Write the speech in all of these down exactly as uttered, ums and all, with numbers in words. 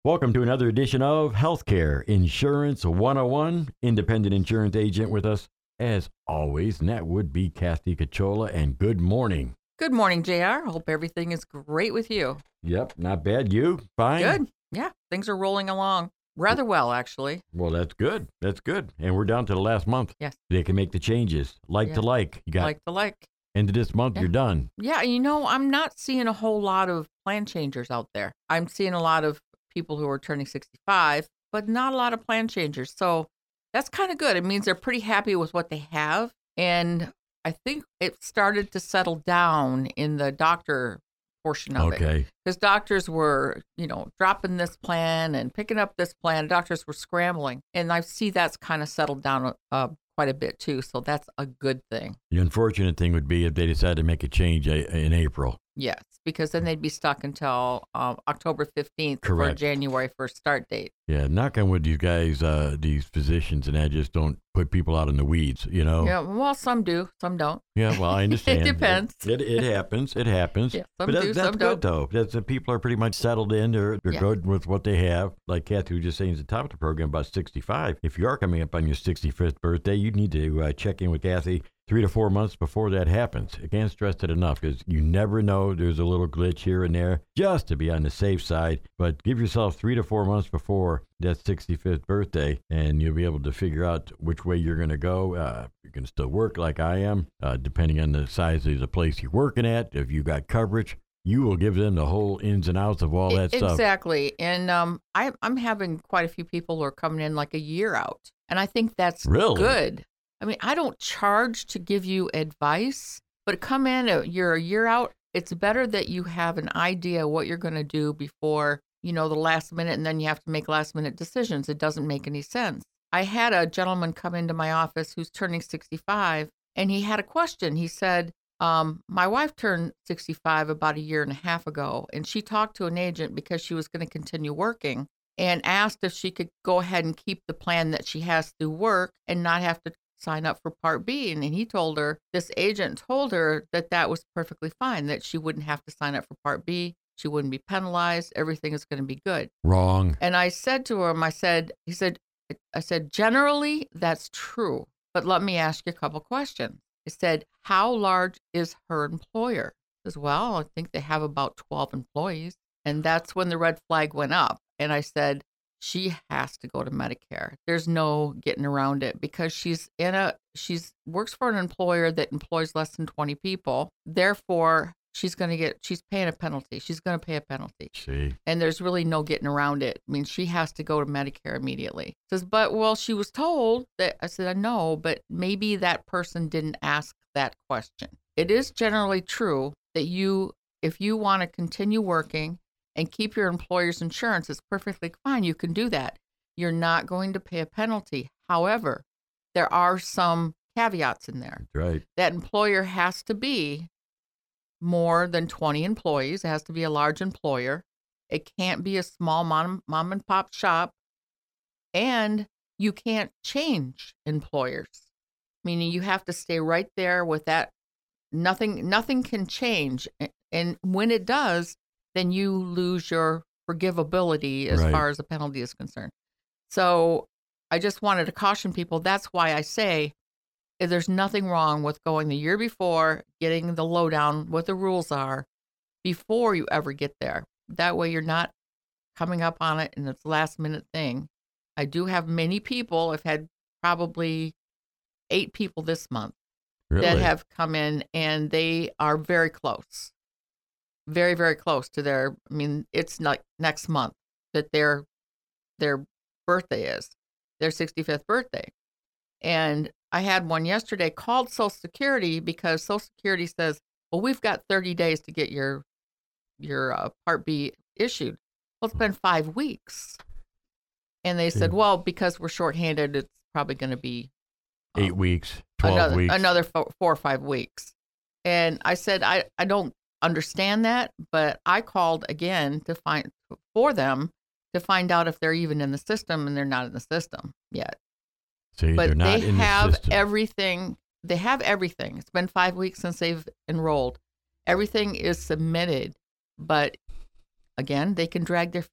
Welcome to another edition of Healthcare Insurance one oh one. Independent insurance agent with us, as always, and that would be Kathy Cachola. And good morning. Good morning, J R. Hope everything is great with you. Yep, not bad. You? Fine? Good. Yeah, things are rolling along rather well, actually. Well, that's good. That's good. And we're down to the last month. Yes. They can make the changes. Like Yeah. to like. You got Like to like. end of this month, Yeah. you're done. Yeah, you know, I'm not seeing a whole lot of plan changers out there. I'm seeing a lot of people who are turning sixty-five, but not a lot of plan changers. So that's kind of good. It means they're pretty happy with what they have. And I think it started to settle down in the doctor portion of it. Okay. Because doctors were, you know, dropping this plan and picking up this plan. Doctors were scrambling. And I see that's kind of settled down uh, quite a bit too. So that's a good thing. The unfortunate thing would be if they decided to make a change uh, in April. Yes, because then they'd be stuck until um, October fifteenth for a Correct. January first start date. Yeah, knock on wood, you guys, uh, these physicians and that just don't put people out in the weeds, you know? Yeah, well, some do, some don't. Yeah, well, I understand. depends. It, it, it happens. It happens. Yeah, some but that, do, that's some good, don't. though. That's the people are pretty much settled in. They're they're Yeah. good with what they have. Like Kathy was just saying at the top of the program about sixty-five. If you are coming up on your sixty-fifth birthday, you need to uh, check in with Kathy three to four months before that happens. I can't stress it enough because you never know. There's a little glitch here and there just to be on the safe side. But give yourself three to four months before that sixty-fifth birthday, and you'll be able to figure out which way you're going to go. Uh, you can still work like I am, uh, depending on the size of the place you're working at. If you got coverage, you will give them the whole ins and outs of all that stuff. Exactly. And um, I, I'm having quite a few people who are coming in like a year out. And I think that's Really? good. I mean, I don't charge to give you advice, but come in, a, you're a year out. It's better that you have an idea what you're going to do before, you know, the last minute, and then you have to make last minute decisions. It doesn't make any sense. I had a gentleman come into my office who's turning sixty-five, and he had a question. He said, um, my wife turned sixty-five about a year and a half ago, and she talked to an agent because she was going to continue working and asked if she could go ahead and keep the plan that she has through work and not have to sign up for Part B. And he told her, this agent told her that that was perfectly fine, that she wouldn't have to sign up for Part B. She wouldn't be penalized. Everything is going to be good. Wrong. And I said to him, I said, he said, I said, generally, that's true. But let me ask you a couple questions. I said, how large is her employer? He says, well, I think they have about twelve employees. And that's when the red flag went up. And I said, she has to go to Medicare. There's no getting around it because she's in a, she's works for an employer that employs less than twenty people. Therefore, she's going to get, she's paying a penalty. She's going to pay a penalty. See. And there's really no getting around it. I mean, she has to go to Medicare immediately. Says, but, well, she was told that. I said, I know, but maybe that person didn't ask that question. It is generally true that you, if you want to continue working and keep your employer's insurance, it's perfectly fine. You can do that. You're not going to pay a penalty. However, there are some caveats in there. That's right. That employer has to be more than twenty employees. It has to be a large employer. It can't be a small mom, mom and pop shop. And you can't change employers, meaning you have to stay right there with that. Nothing, nothing can change. And when it does, then you lose your forgivability as Right. far as the penalty is concerned. So I just wanted to caution people. That's why I say if there's nothing wrong with going the year before, getting the lowdown, what the rules are, before you ever get there. That way you're not coming up on it and it's a last minute thing. I do have many people. I've had probably eight people this month Really? that have come in and they are very close. Very, very close to their, I mean, it's like next month that their their birthday is, their sixty-fifth birthday. And I had one yesterday called Social Security because Social Security says, well, we've got thirty days to get your your uh, Part B issued. Well, it's been five weeks. And they said, Yeah. well, because we're shorthanded, it's probably going to be um, Eight weeks, twelve another, weeks. another four, four or five weeks. And I said, I, I don't understand that, but I called again to find for them to find out if they're even in the system, and they're not in the system yet. See, But they're not they in the have system. everything. They have everything. It's been five weeks since they've enrolled. Everything is submitted, but again, they can drag their feet. If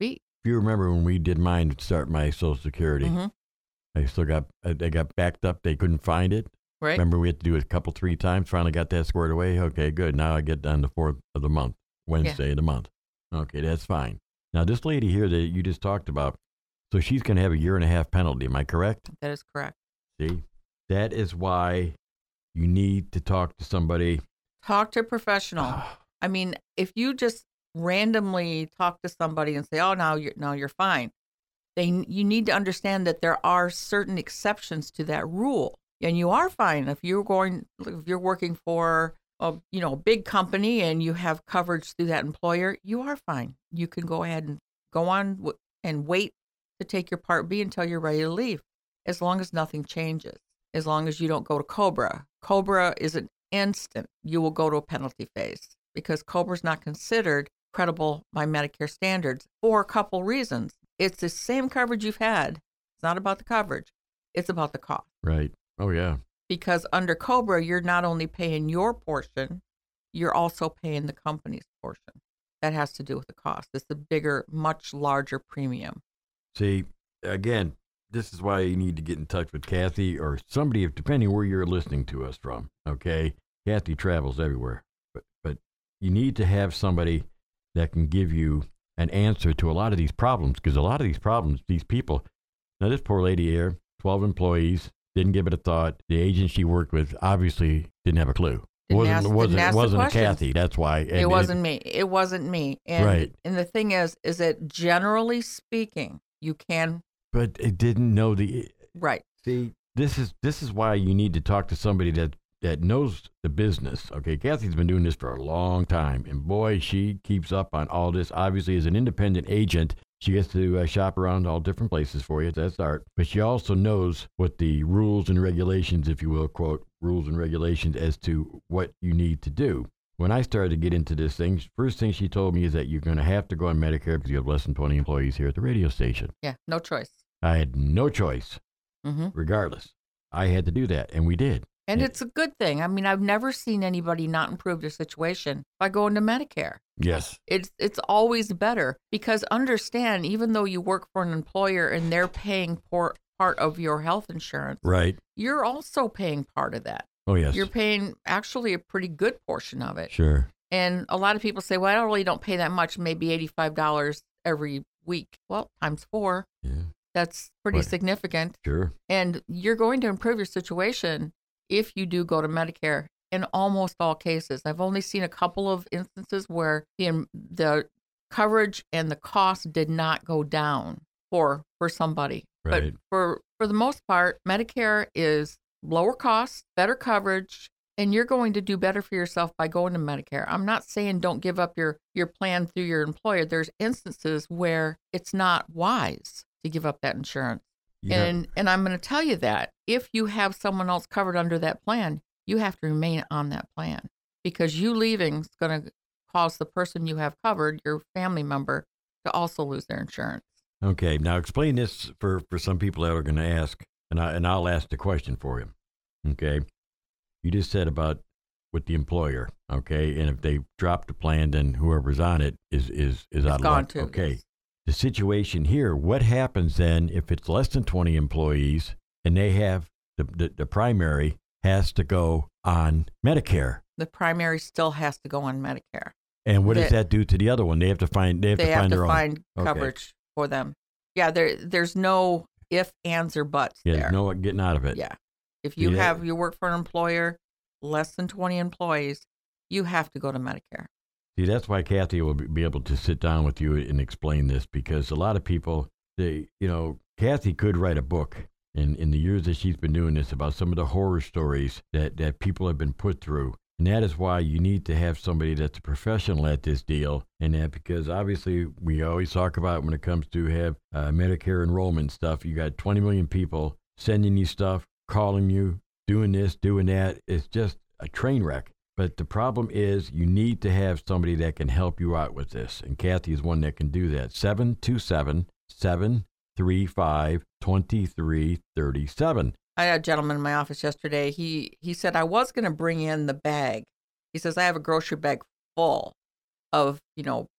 you remember when we did mine to start my Social Security, Mm-hmm. I still got, uh, they got backed up. They couldn't find it. Right. Remember, we had to do it a couple, three times. Finally got that squared away. Okay, good. Now I get done the fourth of the month, Wednesday of the month. Okay, that's fine. Now, this lady here that you just talked about, so she's going to have a year and a half penalty. Am I correct? That is correct. See, that is why you need to talk to somebody. Talk to a professional. I mean, if you just randomly talk to somebody and say, "Oh, now you're now you're fine," they you need to understand that there are certain exceptions to that rule, and you are fine if you're going if you're working for a you know a big company and you have coverage through that employer. You are fine. You can go ahead and go on w- and wait to take your Part B until you're ready to leave, as long as nothing changes. As long as you don't go to COBRA. COBRA is an instant. You will go to a penalty phase because COBRA is not considered credible by Medicare standards for a couple reasons. It's the same coverage you've had. It's not about the coverage. It's about the cost. Right. Oh, yeah. Because under COBRA, you're not only paying your portion, you're also paying the company's portion. That has to do with the cost. It's a bigger, much larger premium. See, again, this is why you need to get in touch with Kathy or somebody, if depending where you're listening to us from, okay? Kathy travels everywhere. But, but you need to have somebody that can give you an answer to a lot of these problems, because a lot of these problems, these people, now this poor lady here, twelve employees, didn't give it a thought. The agent she worked with obviously didn't have a clue. Didn't wasn't ask- wasn't, didn't ask the wasn't a questions. Kathy, that's why. And it wasn't me. It wasn't me. And, Right. And the thing is, is that generally speaking, you can, But it didn't know the... right. See, this is this is why you need to talk to somebody that that knows the business. Okay, Kathy's been doing this for a long time, and boy, she keeps up on all this. Obviously, as an independent agent, she gets to uh, shop around all different places for you. That's art. But she also knows what the rules and regulations, if you will, quote, rules and regulations as to what you need to do. When I started to get into this thing, first thing she told me is that you're going to have to go on Medicare because you have less than twenty employees here at the radio station. Yeah, no choice. I had no choice. Mm-hmm. Regardless, I had to do that, and we did. And Yeah. it's a good thing. I mean, I've never seen anybody not improve their situation by going to Medicare. Yes. It's it's always better because understand, even though you work for an employer and they're paying por- part of your health insurance, Right. you're also paying part of that. Oh, yes. You're paying actually a pretty good portion of it. Sure. And a lot of people say, well, I really don't pay that much, maybe eighty-five dollars every week. Well, times four, Yeah. that's pretty Right. significant. Sure. And you're going to improve your situation if you do go to Medicare in almost all cases. I've only seen a couple of instances where the, the coverage and the cost did not go down for for somebody. Right. But for, for the most part, Medicare is lower cost, better coverage, and you're going to do better for yourself by going to Medicare. I'm not saying don't give up your, your plan through your employer. There's instances where it's not wise to give up that insurance. Yeah. And and I'm going to tell you that if you have someone else covered under that plan, you have to remain on that plan because you leaving is going to cause the person you have covered, your family member, to also lose their insurance. Okay. Now explain this for, for some people that are going to ask, and I and I'll ask the question for you. Okay. You just said about with the employer. Okay, and if they drop the plan, then whoever's on it is is is It's out of gone luck. too, Okay. yes. The situation here, what happens then if it's less than twenty employees and they have the, the, the primary has to go on Medicare? The primary still has to go on Medicare. And what does The- that do to the other one? They have to find they have They to have find to their find own. Okay. coverage for them. Yeah, there there's no if, ands, or buts Yeah, there. there's no getting out of it. Yeah. If you Yeah. have you work for an employer less than twenty employees, you have to go to Medicare. See, that's why Kathy will be able to sit down with you and explain this, because a lot of people, they, you know, Kathy could write a book in, in the years that she's been doing this about some of the horror stories that, that people have been put through. And that is why you need to have somebody that's a professional at this deal. And that because obviously we always talk about when it comes to have uh, Medicare enrollment stuff, you got twenty million people sending you stuff, calling you, doing this, doing that. It's just a train wreck. But the problem is you need to have somebody that can help you out with this. And Kathy is one that can do that. seven two seven, seven three five, two three three seven. I had a gentleman in my office yesterday. He he said I was going to bring in the bag. He says I have a grocery bag full of, you know,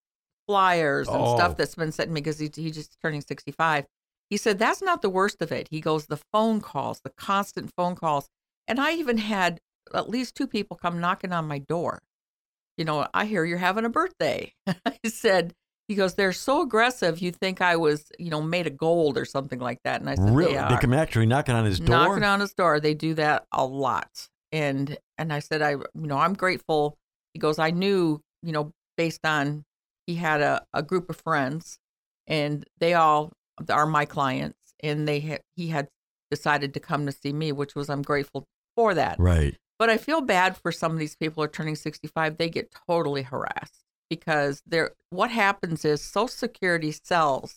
flyers and Oh. stuff that's been sent to me because he, he just turning sixty-five. He said, that's not the worst of it. He goes, the phone calls, the constant phone calls. And I even had at least two people come knocking on my door. You know, I hear you're having a birthday. He said, he goes, they're so aggressive. You think I was, you know, made of gold or something like that. And I said, Really? they They are. come actually knocking on his door? Knocking on his door. They do that a lot. And, and I said, I, you know, I'm grateful. He goes, I knew, you know, based on, he had a, a group of friends and they all are my clients. And they had, he had decided to come to see me, which was, I'm grateful for that. Right. But I feel bad for some of these people who are turning sixty-five. They get totally harassed because they're, what happens is Social Security sells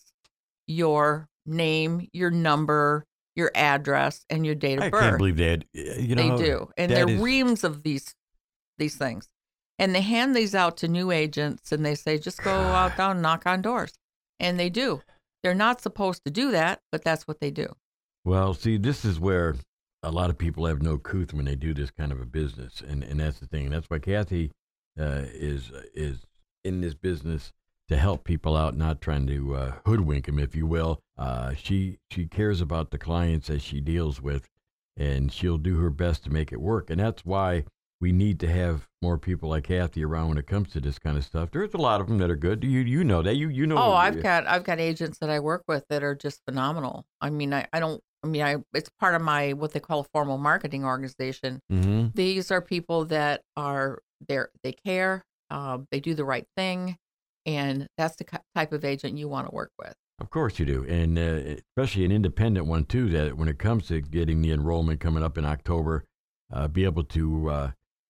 your name, your number, your address, and your date of I birth. can't believe that. You know, They do. And that there are is- reams of these these things. And they hand these out to new agents and they say, just go out down and knock on doors. And they do. They're not supposed to do that, but that's what they do. Well, see, this is where a lot of people have no couth when they do this kind of a business, and and that's the thing. And that's why Kathy uh, is is in this business to help people out, not trying to uh, hoodwink them, if you will. Uh, she she cares about the clients that she deals with, and she'll do her best to make it work. And that's why we need to have more people like Kathy around when it comes to this kind of stuff. There's a lot of them that are good. You you know that you you know. Oh, I've got I've got agents that I work with that are just phenomenal. I mean, I, I don't. I mean, I it's part of my what they call a formal marketing organization. Mm-hmm. These are people that are there. They care. Um, they do the right thing, and that's the ki- type of agent you want to work with. Of course you do, and uh, especially an independent one too. That when it comes to getting the enrollment coming up in October, uh, be able to uh,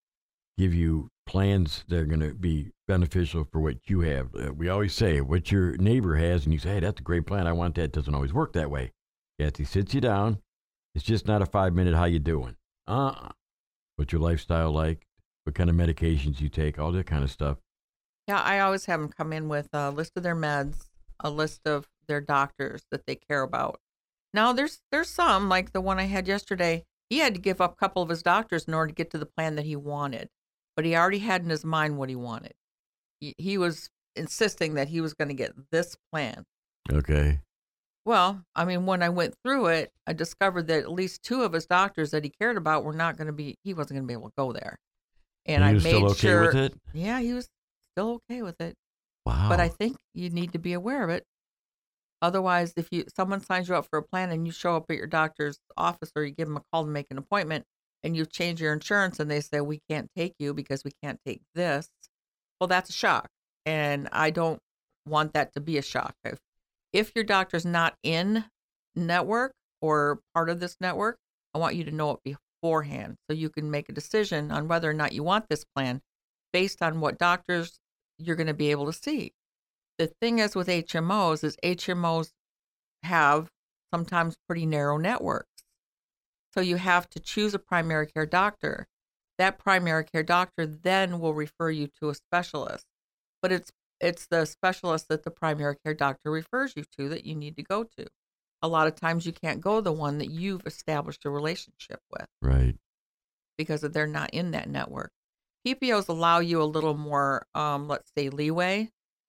give you plans that are going to be beneficial for what you have. Uh, we always say what your neighbor has, and you say, "Hey, that's a great plan. I want that." It doesn't always work that way. Kathy sits you down. It's just not a five minute. How you doing? Uh, what's your lifestyle like? What kind of medications you take? All that kind of stuff. Yeah, I always have them come in with a list of their meds, a list of their doctors that they care about. Now, there's there's some, like the one I had yesterday, he had to give up a couple of his doctors in order to get to the plan that he wanted. But he already had in his mind what he wanted. He, he was insisting that he was going to get this plan. Okay. Well, I mean, when I went through it, I discovered that at least two of his doctors that he cared about were not going to be, he wasn't going to be able to go there. And he I was made still okay sure, with it. yeah, he was still okay with it. Wow. But I think you need to be aware of it. Otherwise, if you someone signs you up for a plan and you show up at your doctor's office or you give them a call to make an appointment and you change your insurance and they say, we can't take you because we can't take this, well, that's a shock. And I don't want that to be a shock. If, if your doctor's not in network or part of this network, I want you to know it beforehand so you can make a decision on whether or not you want this plan based on what doctors you're going to be able to see. The thing is with H M Os is H M Os have sometimes pretty narrow networks. So you have to choose a primary care doctor. That primary care doctor then will refer you to a specialist. But it's it's the specialist that the primary care doctor refers you to that you need to go to. A lot of times you can't go the one that you've established a relationship with Right. because they're not in that network. P P Os allow you a little more, um, let's say, leeway.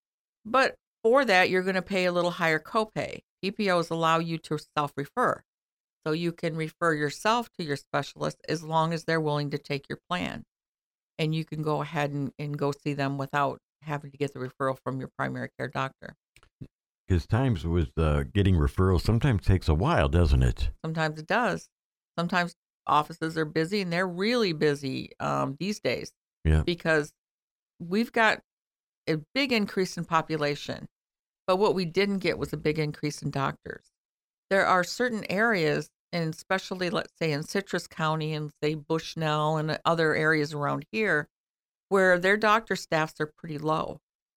But for that, you're going to pay a little higher copay. P P Os allow you to self-refer. So you can refer yourself to your specialist as long as they're willing to take your plan. And you can go ahead and, and go see them without having to get the referral from your primary care doctor. Because times with uh, getting referrals sometimes takes a while, doesn't it? Sometimes it does. Sometimes offices are busy, and they're really busy um, these days. Yeah. Because we've got a big increase in population, but what we didn't get was a big increase in doctors. There are certain areas, and especially, let's say, in Citrus County and, say, Bushnell and other areas around here, where their doctor staffs are pretty low,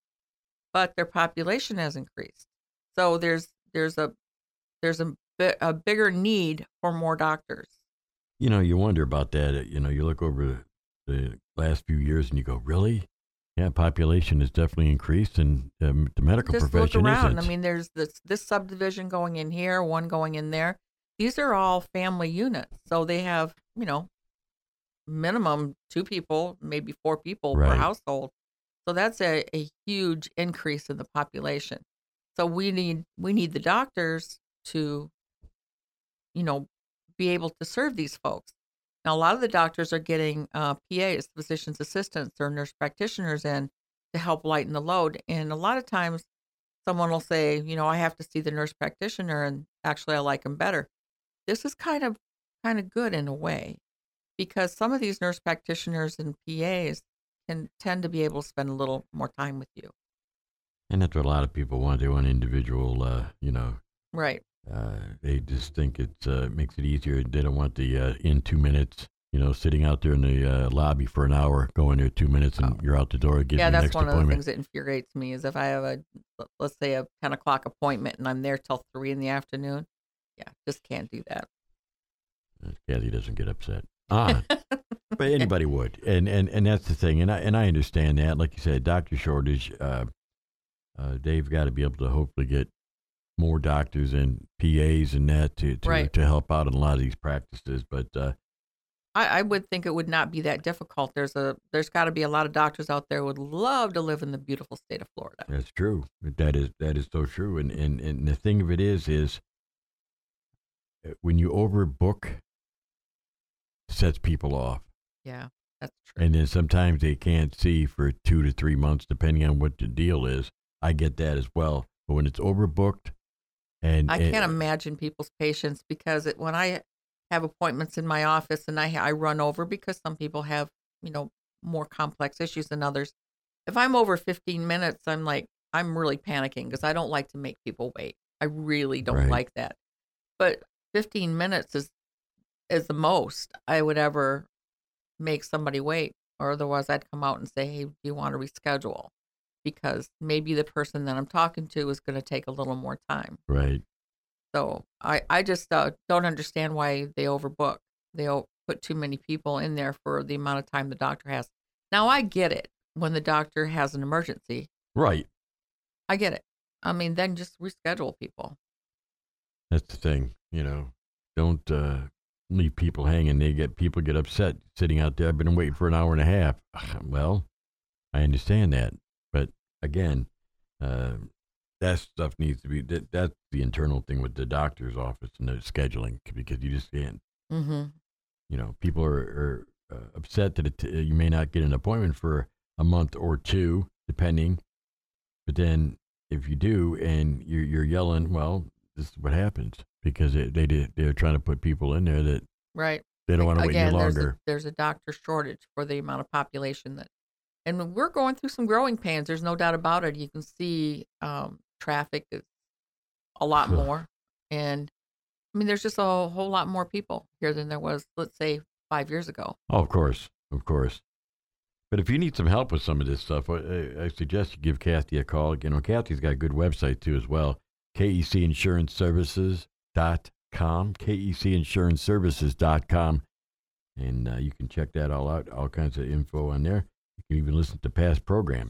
but their population has increased. So there's there's a there's a, bit, a bigger need for more doctors. You know, you wonder about that. You know, you look over the last few years and you go, really? Yeah, population has definitely increased, and um, the medical Just profession look around. isn't. I mean, there's this this subdivision going in here, one going in there. These are all family units, so they have, you know, minimum two people, maybe four people Right. per household. So that's a, a huge increase in the population. So we need we need the doctors to, you know, be able to serve these folks. Now, a lot of the doctors are getting uh, P As, physician's assistants, or nurse practitioners in to help lighten the load. And a lot of times someone will say, you know, I have to see the nurse practitioner, and actually I like him better. This is kind of kind of good in a way, because some of these nurse practitioners and P As can tend to be able to spend a little more time with you. And that's what a lot of people want. They want individual, uh, you know. Right. Uh, they just think it uh, makes it easier. They don't want the uh, in two minutes, you know, sitting out there in the uh, lobby for an hour, go in there two minutes, and oh. you're out the door. Getting yeah, your that's next one appointment. of the things that infuriates me is if I have a, let's say, a ten o'clock appointment and I'm there till three in the afternoon. Yeah, just can't do that. Kathy doesn't get upset. Ah, but anybody would, and and and that's the thing, and I and I understand that. Like you said, doctor shortage. Uh, uh, they've got to be able to hopefully get more doctors and P As and that to to, right. to help out in a lot of these practices. But uh, I, I would think it would not be that difficult. There's a there's got to be a lot of doctors out there who would love to live in the beautiful state of Florida. That's true. That is that is so true. And and and the thing of it is is when you overbook, sets people off. Yeah, that's true. And then sometimes they can't see for two to three months, depending on what the deal is. I get that as well. But when it's overbooked, and I and, can't imagine people's patience, because it, when I have appointments in my office and I I run over, because some people have, you know, more complex issues than others. If I'm over fifteen minutes, I'm like, I'm really panicking because I don't like to make people wait. I really don't Right. like that. But fifteen minutes is is the most I would ever make somebody wait, or otherwise I'd come out and say, hey, do you want to reschedule? Because maybe the person that I'm talking to is going to take a little more time. Right. So I, I just uh, don't understand why they overbook. They o- put too many people in there for the amount of time the doctor has. Now, I get it when the doctor has an emergency. Right. I get it. I mean, then just reschedule people. That's the thing. You know, don't uh, leave people hanging. They get people get upset sitting out there. I've been waiting for an hour and a half. Well, I understand that, but again, uh, that stuff needs to be. That, that's the internal thing with the doctor's office and the scheduling, because you just can't. Mm-hmm. You know, people are, are uh, upset that it, you may not get an appointment for a month or two, depending. But then, if you do, and you're you're yelling, well, this is what happens, because it, they did, they're trying to put people in there that right. they don't want to wait any Again, there's longer. a, there's a doctor shortage for the amount of population that, and we're going through some growing pains. There's no doubt about it. You can see um, traffic is a lot more, and I mean, there's just a whole lot more people here than there was, let's say, five years ago. Oh, of course, of course. But if you need some help with some of this stuff, I, I suggest you give Kathy a call. You know, Kathy's got a good website too as well. K E C insurance services dot com, K E C insurance services dot com. And uh, you can check that all out, all kinds of info on there. You can even listen to past programs.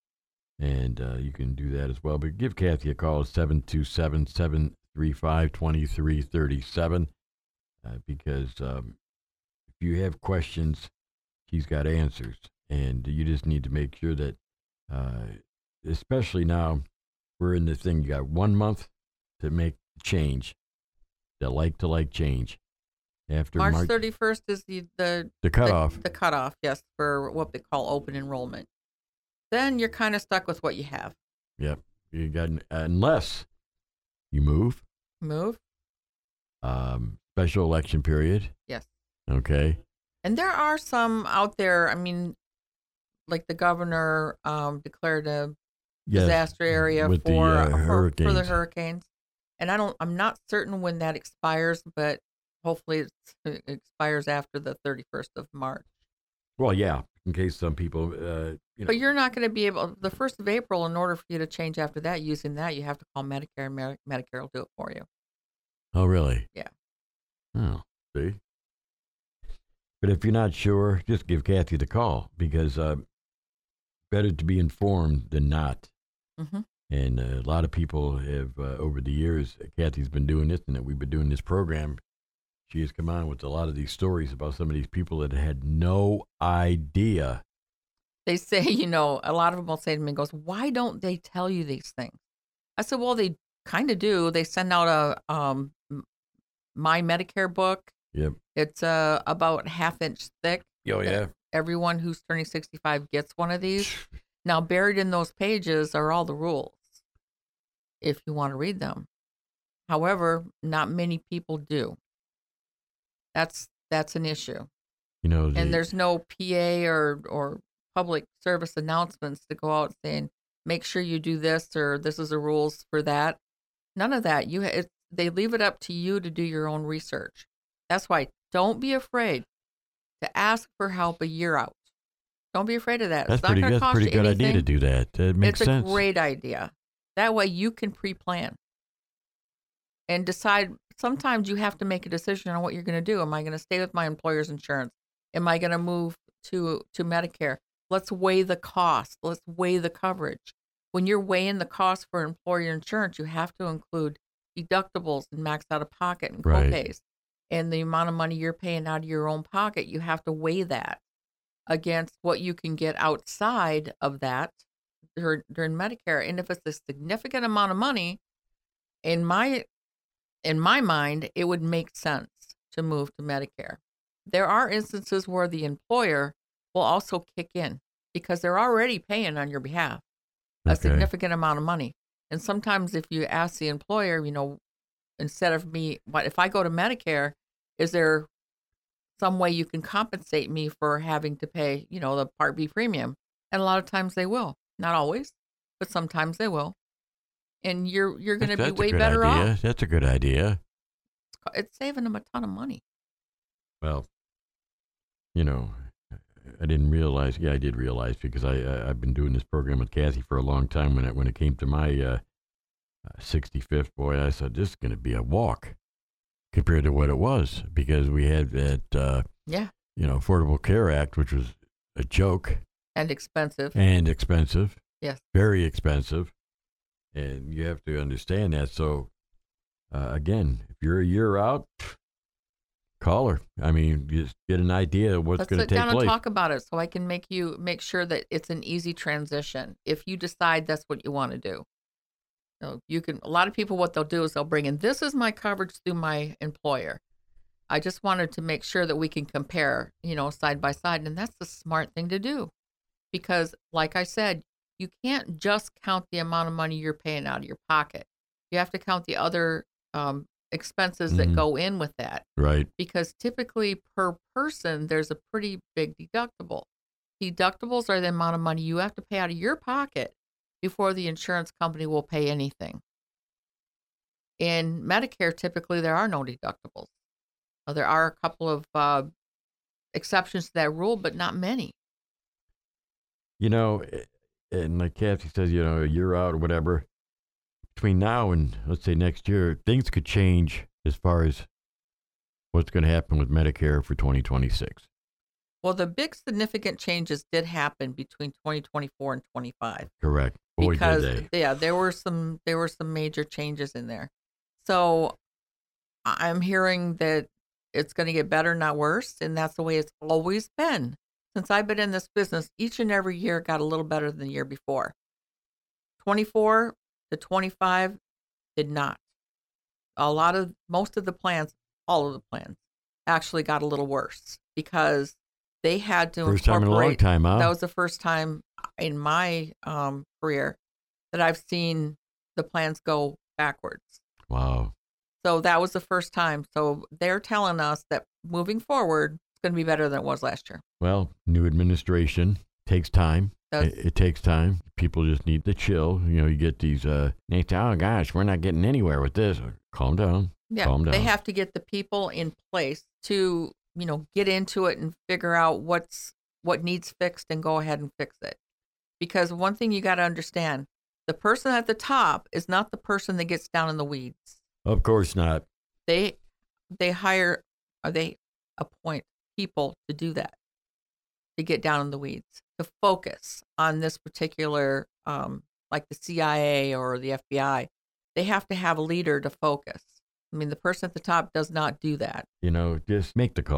And uh, you can do that as well. But give Kathy a call at seven two seven, seven three five, two three three seven uh, because um, if you have questions, she's got answers. And you just need to make sure that, uh, especially now, we're in the thing, you got one month to make change, the like-to-like change. After March, March thirty-first is the, the, the cutoff. The, the cutoff, yes, for what they call open enrollment. Then you're kind of stuck with what you have. Yep. You got, unless you move. Move. Um, special election period. Yes. Okay. And there are some out there, I mean, like the governor um, declared a Yes, disaster area with for, the, uh, for hurricanes. for the hurricanes. And I don't, I'm not certain when that expires, but hopefully it's, it expires after the thirty-first of March. Well, yeah, in case some people, uh, you know. But you're not going to be able, the first of April, in order for you to change after that, using that, you have to call Medicare, and Mer- Medicare will do it for you. Oh, really? Yeah. Oh, see? But if you're not sure, just give Kathy the call, because uh, better to be informed than not. Mm-hmm. And uh, a lot of people have, uh, over the years, Kathy's been doing this, and that we've been doing this program. She has come on with a lot of these stories about some of these people that had no idea they say, you know, a lot of them will say to me, goes, why don't they tell you these things? I said, well, they kind of do. They send out a um, m- My Medicare book. Yep. It's uh, about half inch thick. Oh, yeah. Everyone who's turning sixty-five gets one of these. Now, buried in those pages are all the rules, if you want to read them. However, not many people do. That's that's an issue. You know, the, And there's no P A or or public service announcements to go out saying, make sure you do this or this is the rules for that. None of that. You it, they leave it up to you to do your own research. That's why don't be afraid to ask for help a year out. Don't be afraid of that. that's It's not pretty, going to that's cost pretty you good anything. idea to do that. That makes It's sense. a great idea. That way you can pre-plan and decide. Sometimes you have to make a decision on what you're going to do. Am I going to stay with my employer's insurance? Am I going to move to to Medicare? Let's weigh the cost. Let's weigh the coverage. When you're weighing the cost for employer insurance, you have to include deductibles and max out of pocket and Right. copays. And the amount of money you're paying out of your own pocket, you have to weigh that against what you can get outside of that during, during Medicare. And if it's a significant amount of money, in my in my mind, it would make sense to move to Medicare. There are instances where the employer will also kick in because they're already paying on your behalf a Okay. significant amount of money. And sometimes if you ask the employer, you know, instead of me, what if I go to Medicare, is there some way you can compensate me for having to pay, you know, the Part B premium? And a lot of times they will. Not always, but sometimes they will. And you're you're going to That's, be that's a way good better idea. off. That's a good idea. It's saving them a ton of money. Well, you know, I didn't realize. Yeah, I did realize because I, I I've been doing this program with Kathy for a long time. When it when it came to my uh, sixty-fifth, boy, I said this is going to be a walk compared to what it was because we had that uh, Yeah. you know Affordable Care Act, which was a joke And expensive. and expensive. Yes. Very expensive, and you have to understand that. So, uh, again, if you're a year out, call her. I mean, just get an idea of what's Let's going to sit take down place. and talk about it so I can make you make sure that it's an easy transition. If you decide that's what you want to do. So you can, a lot of people, what they'll do is they'll bring in, this is my coverage through my employer. I just wanted to make sure that we can compare, you know, side by side. And that's the smart thing to do. Because like I said, you can't just count the amount of money you're paying out of your pocket. You have to count the other um, expenses that Mhm. go in with that. Right. Because typically per person, there's a pretty big deductible. Deductibles are the amount of money you have to pay out of your pocket before the insurance company will pay anything. In Medicare, typically there are no deductibles. Uh, There are a couple of uh, exceptions to that rule, but not many. You know, eh, and like Kathy says, you know, a year out or whatever, between now and let's say next year, things could change as far as what's going to happen with Medicare for twenty twenty-six. Well, the big significant changes did happen between twenty twenty-four and twenty-five. Correct. Boy, Because did they. yeah, there were some there were some major changes in there. So I- I'm hearing that it's going to get better, not worse, and that's the way it's always been. Since I've been in this business, each and every year got a little better than the year before. twenty-four to twenty-five did not. A lot of, most of the plans, all of the plans, actually got a little worse because they had to First time in a long incorporate- time, huh? That was the first time in my um, career that I've seen the plans go backwards. Wow. So that was the first time. So they're telling us that moving forward, it's going to be better than it was last year. Well, new administration takes time. Does- It, it takes time. People just need to chill. You know, you get these, uh, they say, oh gosh, we're not getting anywhere with this. Calm down. Yeah, Calm they down. have to get the people in place to, you know, get into it and figure out what's what needs fixed and go ahead and fix it. Because one thing you got to understand, the person at the top is not the person that gets down in the weeds. Of course not. They they hire or they appoint people to do that, to get down in the weeds, to focus on this particular, um, like the C I A or the F B I. They have to have a leader to focus. I mean, the person at the top does not do that. You know, just make the call.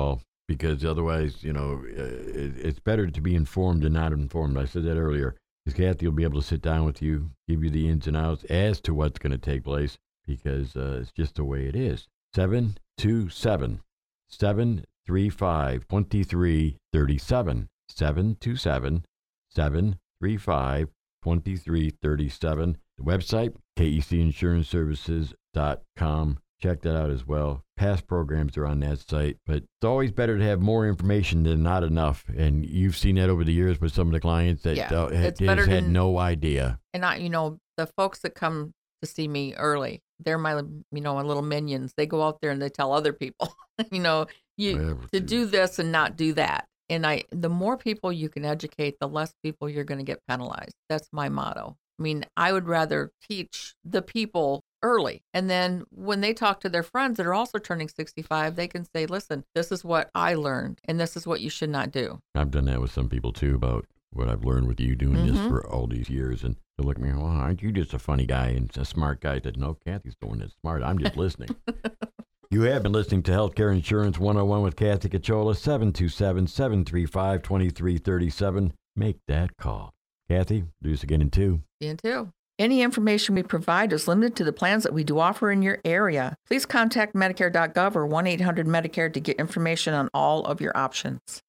because otherwise, you know, uh, it, it's better to be informed than not informed. I said that earlier. Because Kathy will be able to sit down with you, give you the ins and outs as to what's going to take place, because uh, it's just the way it is. seven two seven, seven three five, two three three seven. seven two seven, seven three five, two three three seven. The website, K E C insurance services dot com. Check that out as well. Past programs are on that site, but it's always better to have more information than not enough. And you've seen that over the years with some of the clients that Yeah, uh, it's had, better had than- no idea. And I, you know, the folks that come to see me early, they're my, you know, my little minions. They go out there and they tell other people, you know, you Whatever, to dude. do this and not do that. And I, the more people you can educate, the less people you're going to get penalized. That's my motto. I mean, I would rather teach the people early. And then when they talk to their friends that are also turning sixty-five, they can say, listen, this is what I learned and this is what you should not do. I've done that with some people too about what I've learned with you doing this Mhm. for all these years. And they look at me, well, aren't you just a funny guy and a smart guy? I said, no, Kathy's the one that's smart. I'm just listening. You have been listening to Healthcare Insurance one oh one with Kathy Cachola, seven two seven, seven three five, two three three seven. Make that call. Kathy, do this again in two. Me too. Any information we provide is limited to the plans that we do offer in your area. Please contact Medicare dot gov or one eight hundred Medicare to get information on all of your options.